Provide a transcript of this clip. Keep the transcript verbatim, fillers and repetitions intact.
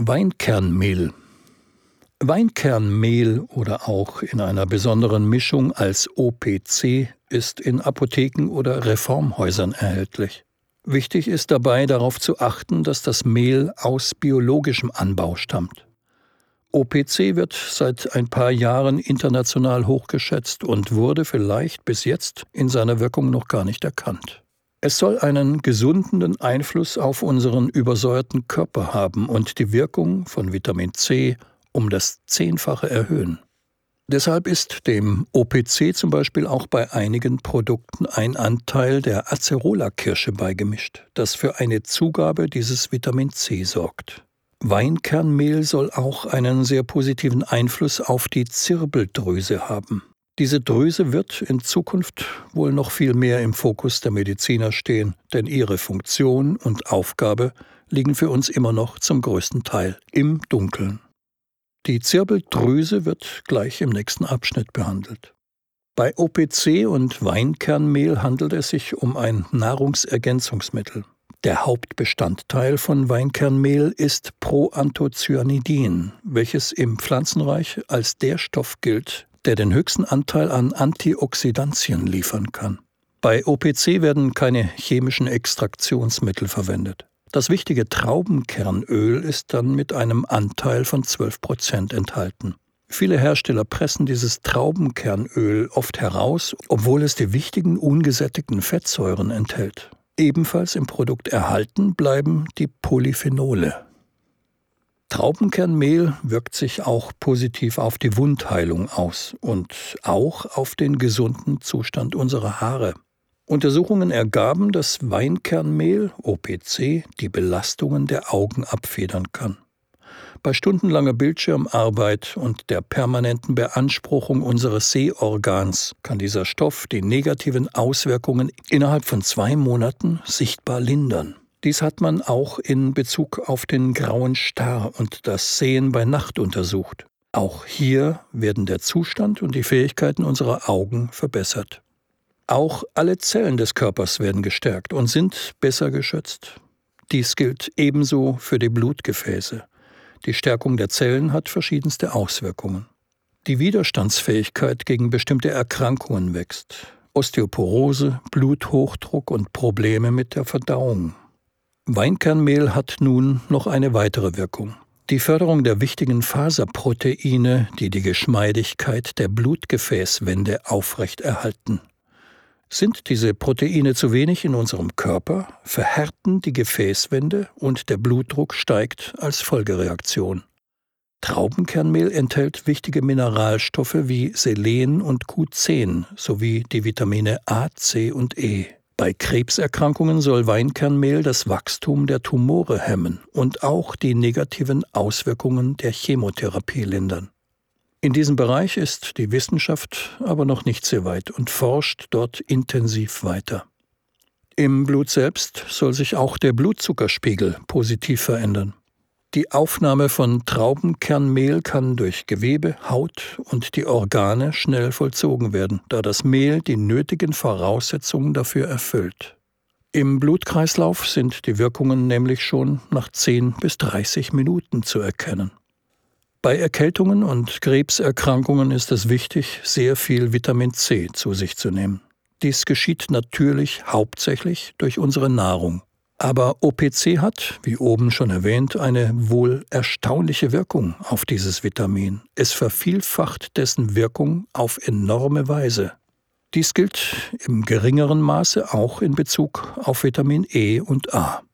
Weinkernmehl. Weinkernmehl oder auch in einer besonderen Mischung als O P C ist in Apotheken oder Reformhäusern erhältlich. Wichtig ist dabei darauf zu achten, dass das Mehl aus biologischem Anbau stammt. O P C wird seit ein paar Jahren international hochgeschätzt und wurde vielleicht bis jetzt in seiner Wirkung noch gar nicht erkannt. Es soll einen gesundenden Einfluss auf unseren übersäuerten Körper haben und die Wirkung von Vitamin C um das Zehnfache erhöhen. Deshalb ist dem O P C zum Beispiel auch bei einigen Produkten ein Anteil der Acerola-Kirsche beigemischt, das für eine Zugabe dieses Vitamin C sorgt. Weinkernmehl soll auch einen sehr positiven Einfluss auf die Zirbeldrüse haben. Diese Drüse wird in Zukunft wohl noch viel mehr im Fokus der Mediziner stehen, denn ihre Funktion und Aufgabe liegen für uns immer noch zum größten Teil im Dunkeln. Die Zirbeldrüse wird gleich im nächsten Abschnitt behandelt. Bei O P C und Weinkernmehl handelt es sich um ein Nahrungsergänzungsmittel. Der Hauptbestandteil von Weinkernmehl ist Proanthocyanidin, welches im Pflanzenreich als der Stoff gilt, der den höchsten Anteil an Antioxidantien liefern kann. Bei O P C werden keine chemischen Extraktionsmittel verwendet. Das wichtige Traubenkernöl ist dann mit einem Anteil von zwölf Prozent enthalten. Viele Hersteller pressen dieses Traubenkernöl oft heraus, obwohl es die wichtigen ungesättigten Fettsäuren enthält. Ebenfalls im Produkt erhalten bleiben die Polyphenole. Traubenkernmehl wirkt sich auch positiv auf die Wundheilung aus und auch auf den gesunden Zustand unserer Haare. Untersuchungen ergaben, dass Weinkernmehl, O P C, die Belastungen der Augen abfedern kann. Bei stundenlanger Bildschirmarbeit und der permanenten Beanspruchung unseres Sehorgans kann dieser Stoff die negativen Auswirkungen innerhalb von zwei Monaten sichtbar lindern. Dies hat man auch in Bezug auf den grauen Star und das Sehen bei Nacht untersucht. Auch hier werden der Zustand und die Fähigkeiten unserer Augen verbessert. Auch alle Zellen des Körpers werden gestärkt und sind besser geschützt. Dies gilt ebenso für die Blutgefäße. Die Stärkung der Zellen hat verschiedenste Auswirkungen. Die Widerstandsfähigkeit gegen bestimmte Erkrankungen wächst. Osteoporose, Bluthochdruck und Probleme mit der Verdauung. Weinkernmehl hat nun noch eine weitere Wirkung. Die Förderung der wichtigen Faserproteine, die die Geschmeidigkeit der Blutgefäßwände aufrechterhalten. Sind diese Proteine zu wenig in unserem Körper, verhärten die Gefäßwände und der Blutdruck steigt als Folgereaktion. Traubenkernmehl enthält wichtige Mineralstoffe wie Selen und Q zehn sowie die Vitamine A, C und E. Bei Krebserkrankungen soll Weinkernmehl das Wachstum der Tumore hemmen und auch die negativen Auswirkungen der Chemotherapie lindern. In diesem Bereich ist die Wissenschaft aber noch nicht sehr weit und forscht dort intensiv weiter. Im Blut selbst soll sich auch der Blutzuckerspiegel positiv verändern. Die Aufnahme von Traubenkernmehl kann durch Gewebe, Haut und die Organe schnell vollzogen werden, da das Mehl die nötigen Voraussetzungen dafür erfüllt. Im Blutkreislauf sind die Wirkungen nämlich schon nach zehn bis dreißig Minuten zu erkennen. Bei Erkältungen und Krebserkrankungen ist es wichtig, sehr viel Vitamin C zu sich zu nehmen. Dies geschieht natürlich hauptsächlich durch unsere Nahrung. Aber O P C hat, wie oben schon erwähnt, eine wohl erstaunliche Wirkung auf dieses Vitamin. Es vervielfacht dessen Wirkung auf enorme Weise. Dies gilt im geringeren Maße auch in Bezug auf Vitamin E und A.